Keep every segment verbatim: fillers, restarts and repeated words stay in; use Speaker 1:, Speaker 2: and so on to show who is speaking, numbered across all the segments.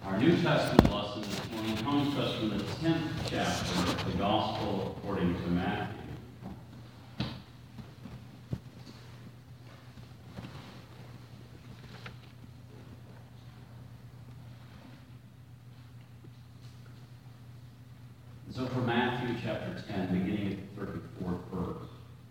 Speaker 1: Our New Testament lesson this morning comes to us from the tenth chapter of the Gospel according to Matthew. So from Matthew chapter ten, beginning at the thirty-fourth verse.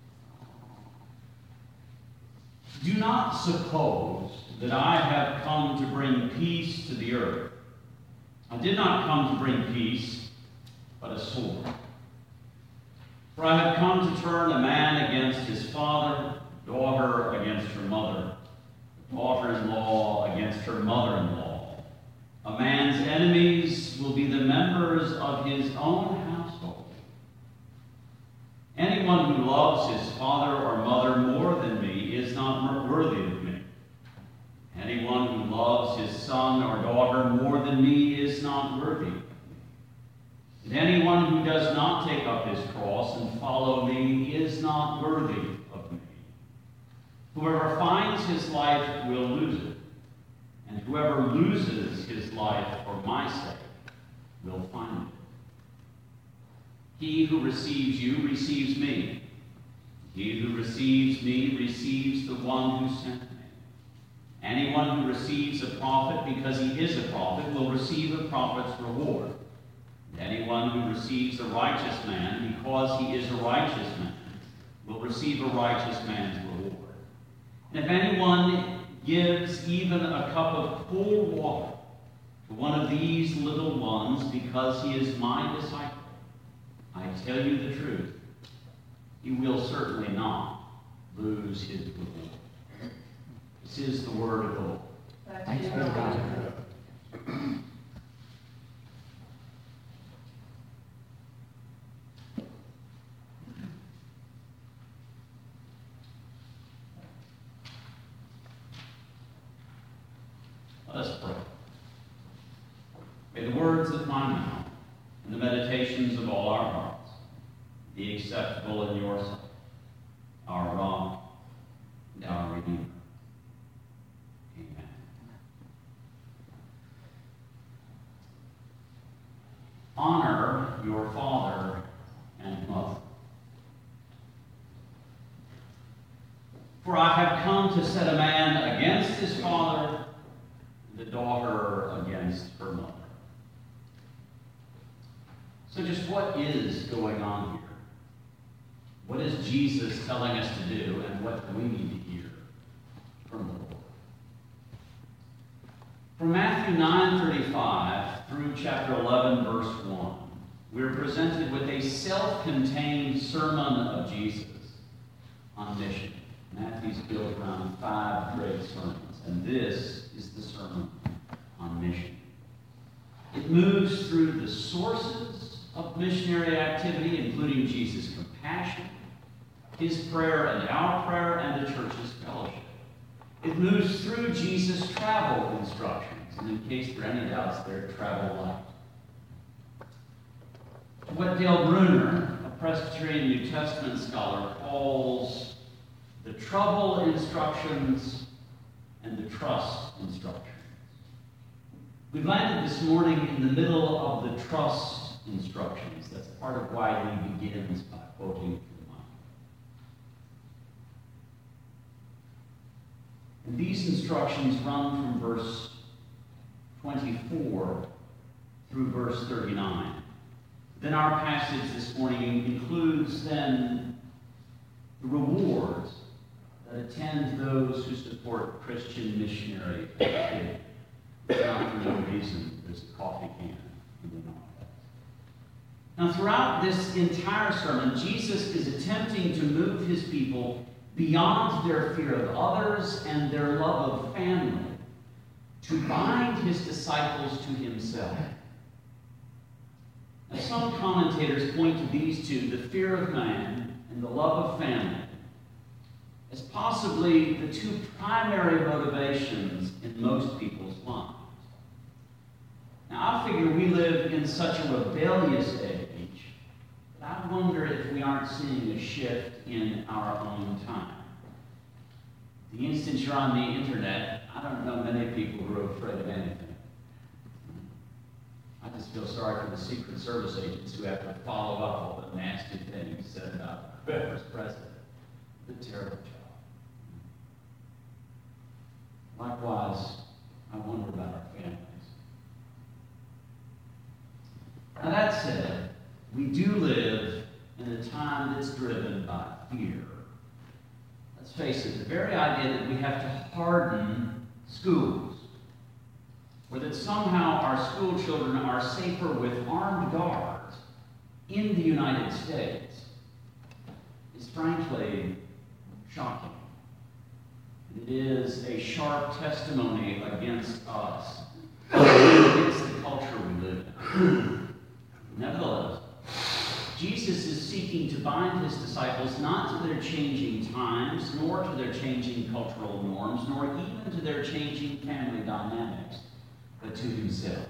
Speaker 1: Do not suppose that I have come to bring peace to the earth. I did not come to bring peace, but a sword. For I have come to turn a man against his father, daughter against her mother, daughter-in-law against her mother-in-law. A man's enemies will be the members of his own household. Anyone who loves his father or mother more than me is not worthy of me. Anyone who loves his son or daughter more than me is not worthy of me. And anyone who does not take up his cross and follow me is not worthy of me. Whoever finds his life will lose it, and whoever loses his life for my sake will find it. He who receives you receives me. He who receives me receives the one who sent me. Anyone who receives a prophet because he is a prophet will receive a prophet's reward. And anyone who receives a righteous man because he is a righteous man will receive a righteous man's reward. And if anyone gives even a cup of cold water to one of these little ones because he is my disciple, I tell you the truth, he will certainly not lose his reward. This is the word of the Lord.
Speaker 2: Thanks be to God.
Speaker 1: Let us pray. May the words of my mouth and the meditations of all our hearts be acceptable in your sight, our rock and our Redeemer. Amen. Honor your father and mother. For I have come to set a man against his father, the daughter against her mother. So just what is going on here? What is Jesus telling us to do, and what do we need to hear from the Lord? From Matthew nine thirty-five through chapter eleven, verse one, we're presented with a self-contained sermon of Jesus on mission. Matthew's built around five great sermons, and this is the sermon on mission. It moves through the sources of missionary activity, including Jesus' compassion, his prayer and our prayer, and the church's fellowship. It moves through Jesus' travel instructions, and in case there are any doubts, they're travel light. What Dale Bruner, a Presbyterian New Testament scholar, calls the trouble instructions and the trust instructions. We've landed this morning in the middle of the trust instructions. That's part of why he begins by quoting from Micah. And these instructions run from verse twenty-four through verse thirty-nine. Then our passage this morning includes then the rewards that attend those who support Christian missionary activity. Not for no reason there's a coffee can in the office. Now, throughout this entire sermon, Jesus is attempting to move his people beyond their fear of others and their love of family to bind his disciples to himself. Now, some commentators point to these two, the fear of man and the love of family, as possibly the two primary motivations in most people's lives. Now, I figure we live in such a rebellious age that I wonder if we aren't seeing a shift in our own time. The instant you're on the internet, I don't know many people who are afraid of anything. I just feel sorry for the Secret Service agents who have to follow up all the nasty things said about whoever's president. The terrible job. Likewise, I wonder about our families. Now that said, we do live in a time that's driven by fear. Let's face it, the very idea that we have to harden schools, or that somehow our school children are safer with armed guards in the United States, is frankly shocking. It is a sharp testimony against us, against the culture we live in. Nevertheless, Jesus is seeking to bind his disciples not to their changing times, nor to their changing cultural norms, nor even to their changing family dynamics, but to himself.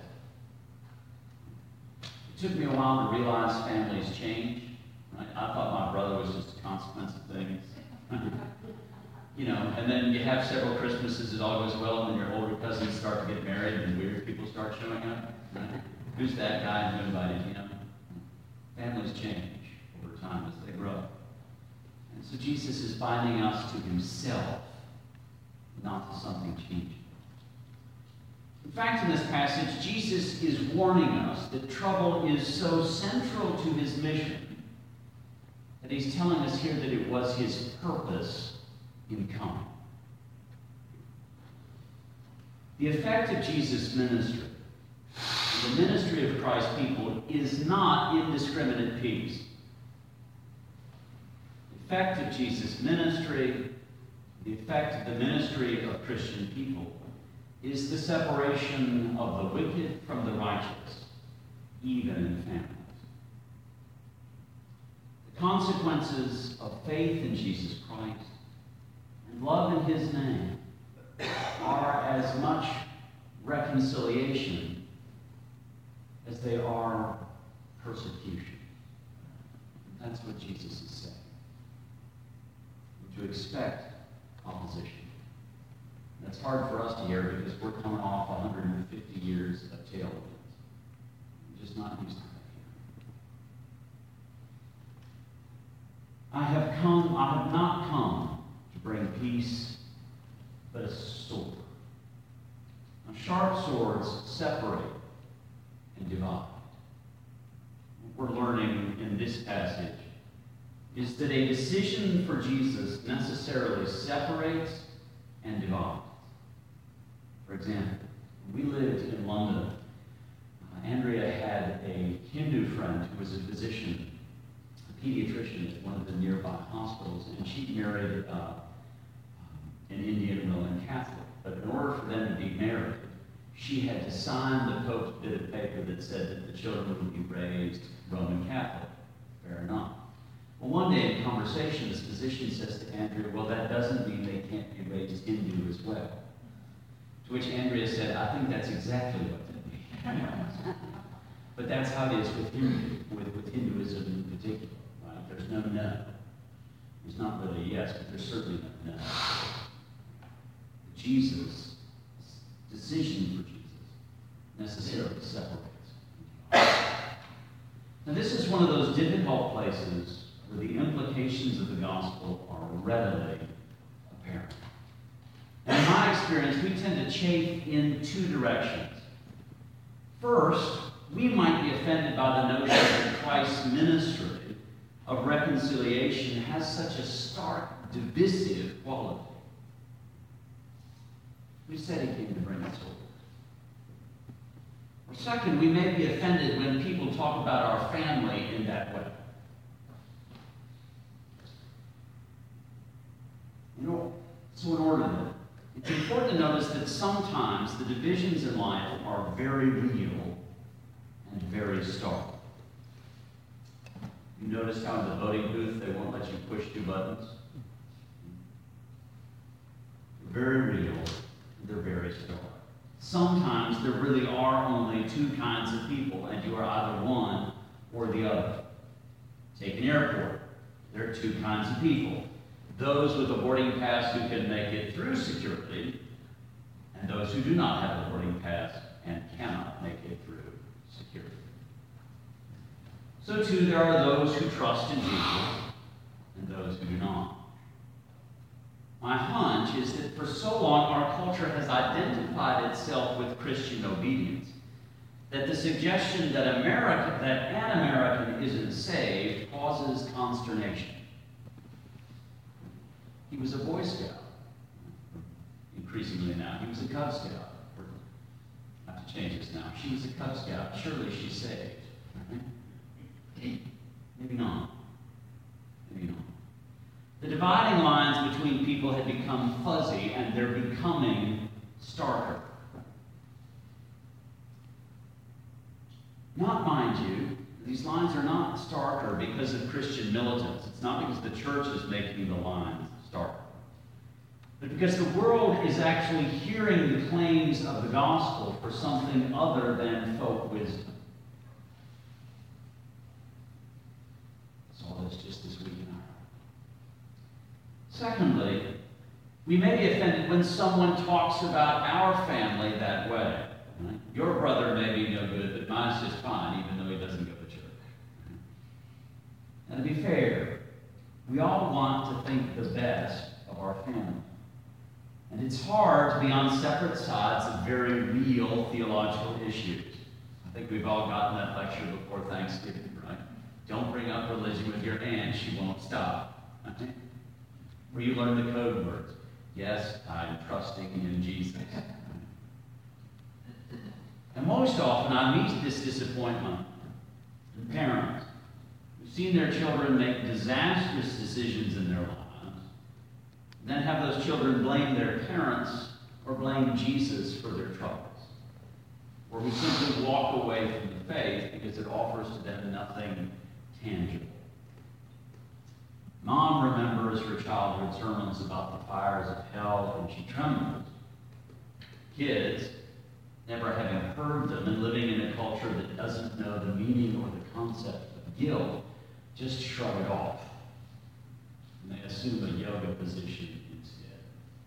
Speaker 1: It took me a while to realize families change. Right? I thought my brother was just a consequence of things. You know, and then you have several Christmases, it all goes well, and then your older cousins start to get married, and weird people start showing up. Right? Who's that guy who invited him? Families change over time as they grow. And so Jesus is binding us to himself, not to something changing. In fact, in this passage, Jesus is warning us that trouble is so central to his mission that he's telling us here that it was his purpose in coming. The effect of Jesus' ministry, the ministry of Christ's people, is not indiscriminate peace. The effect of Jesus' ministry, the effect of the ministry of Christian people, is the separation of the wicked from the righteous, even in families. The consequences of faith in Jesus Christ and love in his name are as much reconciliation as they are persecution. That's what Jesus is saying. Would you expect opposition? That's hard for us to hear because we're coming off one hundred fifty years of tailwinds. We're just not used to that here. I have come, I have not come to bring peace, but a sword. Now, sharp swords separate and divide. What we're learning in this passage is that a decision for Jesus necessarily separates and divides. For example, when we lived in London, uh, Andrea had a Hindu friend who was a physician, a pediatrician at one of the nearby hospitals, and she married uh, an Indian Roman Catholic. But in order for them to be married, she had to sign the Pope's bit of paper that said that the children would be raised Roman Catholic. Fair enough. Well, one day in conversation, this physician says to Andrea, well, that doesn't mean they can't be raised Hindu as well. To which Andrea said, I think that's exactly what that means. But that's how it is with Hindu, with, with Hinduism in particular. Right? There's no no. There's not really a yes, but there's certainly no no. Jesus, decision for Jesus, necessarily separates. Now, this is one of those difficult places where the implications of the gospel are readily apparent. And in my experience, we tend to chafe in two directions. First, we might be offended by the notion that Christ's ministry of reconciliation has such a stark, divisive quality. Who said he came to bring us over? Or second, we may be offended when people talk about our family in that way. You know, so in order then, it's important to notice that sometimes the divisions in life are very real and very stark. You notice how in the voting booth they won't let you push two buttons? They're very real and they're very stark. Sometimes there really are only two kinds of people, and you are either one or the other. Take an airport. There are two kinds of people. Those with a boarding pass who can make it through security, and those who do not have a boarding pass and cannot make it through security. So too, there are those who trust in Jesus and those who do not. My hunch is that for so long our culture has identified itself with Christian obedience that the suggestion that America, that an American isn't saved causes consternation. He was a Boy Scout. Increasingly now, he was a Cub Scout. I have to change this now. She was a Cub Scout. Surely she's saved. Right? Maybe not. Maybe not. The dividing lines between people had become fuzzy, and they're becoming starker. Not, mind you, these lines are not starker because of Christian militants. It's not because the church is making the lines starker. But because the world is actually hearing the claims of the gospel for something other than folk wisdom. Saw this just this week in Ireland. Secondly, we may be offended when someone talks about our family that way. Right? Your brother may be no good, but mine's just fine, even though he doesn't go to church. And to be fair, we all want to think the best of our family. And it's hard to be on separate sides of very real theological issues. I think we've all gotten that lecture before Thanksgiving, right? Don't bring up religion with your aunt, she won't stop. Right? Where you learn the code words. Yes, I'm trusting in Jesus. And most often I meet this disappointment in parents who've seen their children make disastrous decisions in their lives, and then have those children blame their parents or blame Jesus for their troubles, or who simply walk away from the faith because it offers to them nothing tangible. Mom remembers her childhood sermons about the fires of hell, and she trembles. Kids, never having heard them and living in a culture that doesn't know the meaning or the concept of guilt, just shrug it off. And they assume a yoga position instead.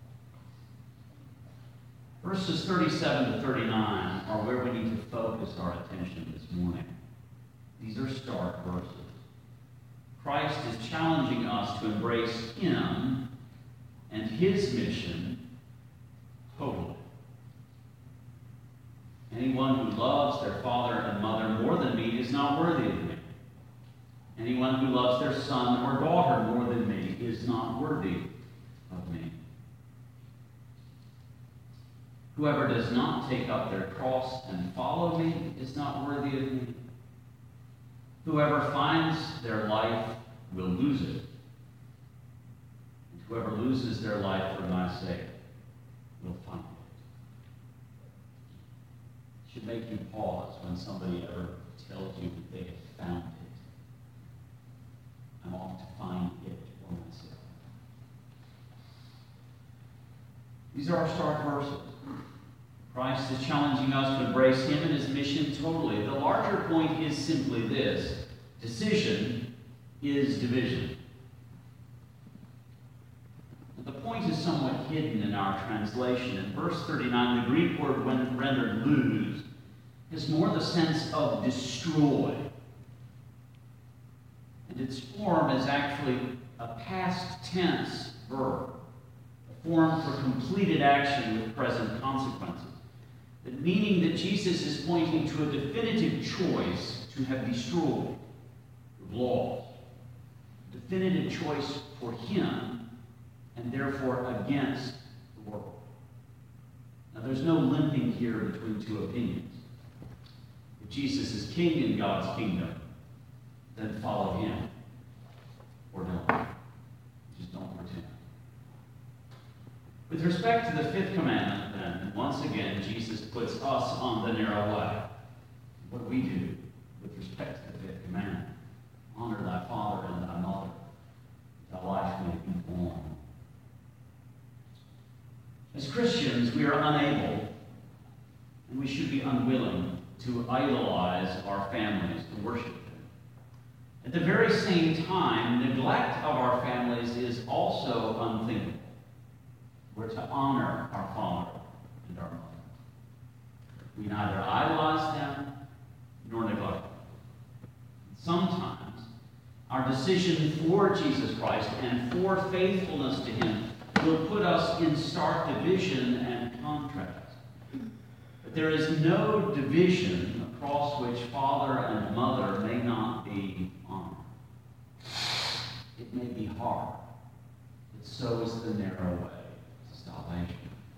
Speaker 1: Verses thirty-seven to thirty-nine are where we need to focus our attention this morning. These are stark verses. Christ is challenging us to embrace Him and His mission totally. Anyone who loves their father and mother more than me is not worthy of me. Anyone who loves their son or daughter more than me is not worthy of me. Whoever does not take up their cross and follow me is not worthy of me. Whoever finds their life will lose it. And whoever loses their life for my sake will find it. It should make you pause when somebody ever tells you that they have found it. I'm off to find it for myself. These are our stark verses. Christ is challenging us to embrace Him and His mission totally. The larger point is simply this: decision is division. The point is somewhat hidden in our translation. In verse thirty-nine, the Greek word, when rendered lose, has more the sense of destroy. And its form is actually a past tense verb, a form for completed action with present consequences. The meaning that Jesus is pointing to a definitive choice to have destroyed the laws. A definitive choice for Him and therefore against the world. Now there's no limping here between two opinions. If Jesus is king in God's kingdom, then follow Him. Or don't. Just don't pretend. With respect to the fifth commandment, then, once again, Jesus puts us on the narrow way. What do we do with respect to the fifth commandment? Honor thy father and thy mother, that thy life may be long. As Christians, we are unable, and we should be unwilling, to idolize our families, to worship them. At the very same time, neglect of our families is also unthinkable. We're to honor our father and our mother. We neither idolize them nor neglect it. Sometimes our decision for Jesus Christ and for faithfulness to him will put us in stark division and contrast. But there is no division across which father and mother may not be honored. It may be hard, but so is the narrow way to salvation.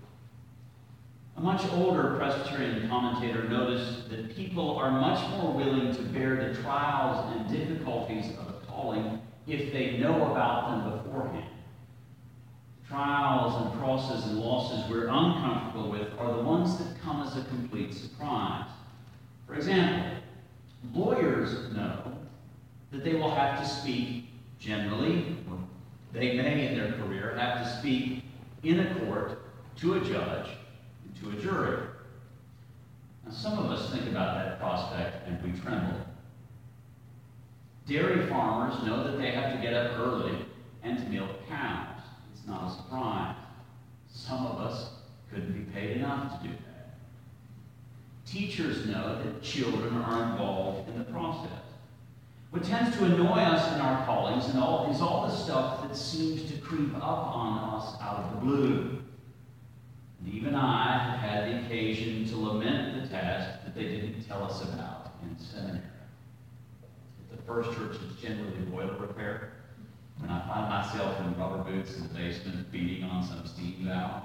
Speaker 1: A much older Presbyterian commentator noticed that people are much more willing to bear the trials and difficulties of a calling if they know about them beforehand. Trials and crosses and losses we're uncomfortable with are the ones that come as a complete surprise. For example, lawyers know that they will have to speak generally, or they may in their career have to speak in a court to a judge and to a jury. Now, some of us think about that prospect and we tremble. Dairy farmers know that they have to get up early and to milk cows. It's not a surprise. Some of us couldn't be paid enough to do that. Teachers know that children are involved in the process. What tends to annoy us in our callings and all, is all the stuff that seems to creep up on us out of the blue. And even I have had the occasion to lament the task that they didn't tell us about in seminary. At the First Church, it's generally boiler repair. When I find myself in rubber boots in the basement beating on some steam valve.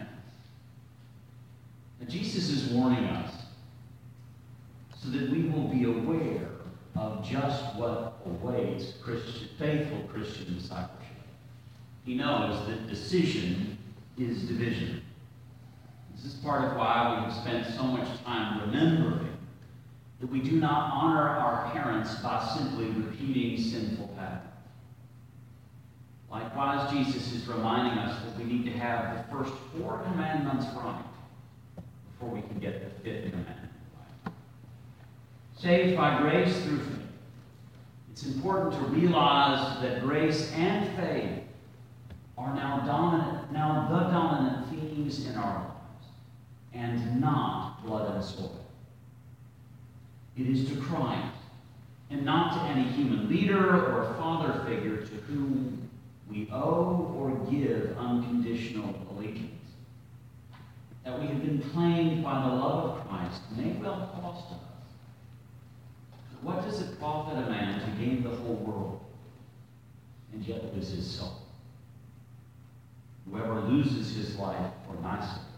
Speaker 1: Now, Jesus is warning us so that we will be aware of just what awaits Christian, faithful Christian discipleship. He knows that decision is division. This is part of why we have spent so much time remembering that we do not honor our parents by simply repeating sinful patterns. Likewise, Jesus is reminding us that we need to have the first four commandments right before we can get the fifth commandment right. Saved by grace through faith. It's important to realize that grace and faith are now dominant, now the dominant themes in our lives, and not blood and soil. It is to Christ, and not to any human leader or father figure to whom we owe or give unconditional allegiance. That we have been claimed by the love of Christ may well cost us. What does it profit a man to gain the whole world and yet lose his soul? Whoever loses his life for my sake